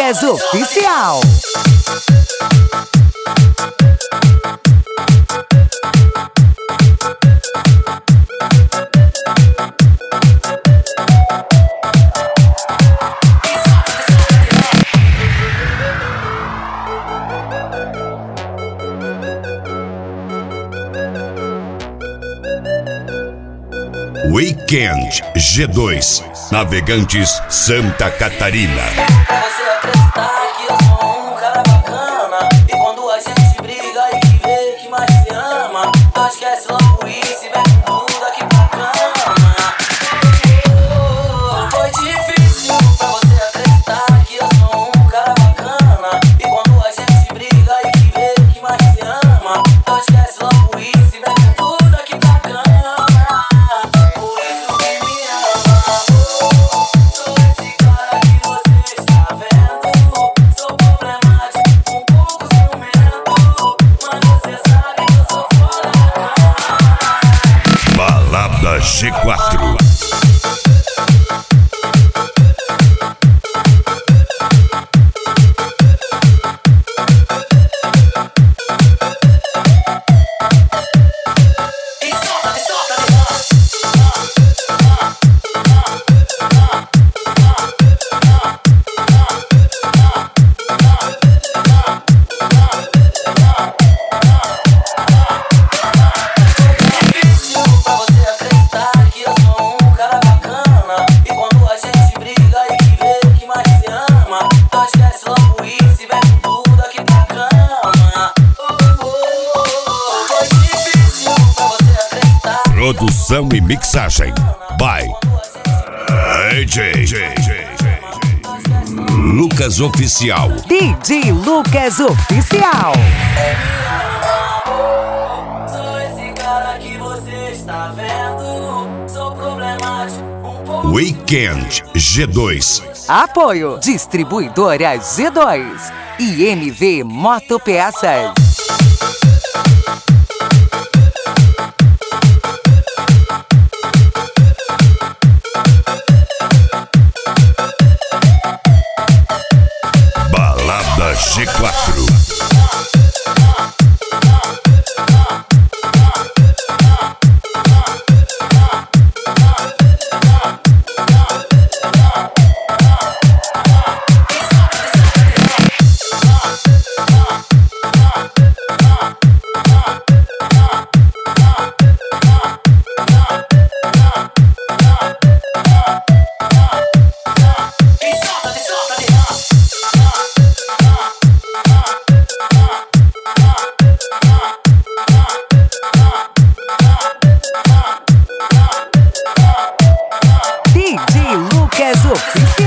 Lucas Oficial. Weekend G2, Navegantes, Santa Catarina. Pra você acreditar que eu sou um cara bacana, e quando a gente briga e que vê que mais se ama, não esquece logo isso e vem com tudo aqui pra cama. Foi difícil pra você acreditar que eu sou um cara bacana, e quando a gente briga e que vê que mais se ama, não esquece logo isso e vem com tudo aqui pra cama. Por isso que me ama, sou esse cara que você está vendo. Sou problemático, um pouco ciumento, mas você sabe que eu sou fora da cama. Balada G4. E solta, difícil pra você acreditar que eu sou um cara bacana, e quando a gente briga e que vê que mais se ama, não esquece logo isso e vem com tudo aqui pra cama. Foi difícil pra você acreditar. Produção e mixagem by DJ Lucas Oficial. DJ Lucas Oficial. Sou esse cara que você está vendo. Sou problemático, um pouco. Weekend G2. Apoio Distribuidora G2 e MV Motopeças. Balada G4. DJ Lucas Oficial.